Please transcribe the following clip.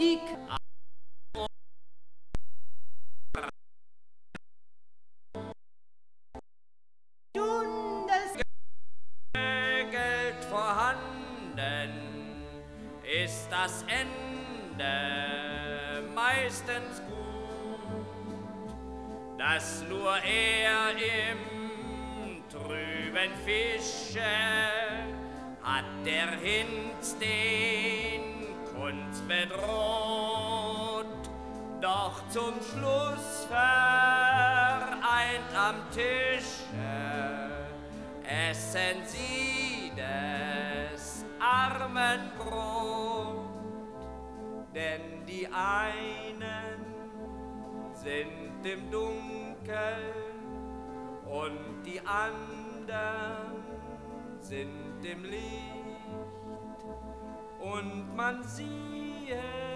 Ich Geld vorhanden, ist das Ende meistens gut, dass nur er im Trüben fische, hat der Hinz den Kunst bedroht, doch zum Schluss vereint am Tische essen sie des armen Brot, denn die einen sind im Dunkeln und die anderen sind im Licht, und man sieht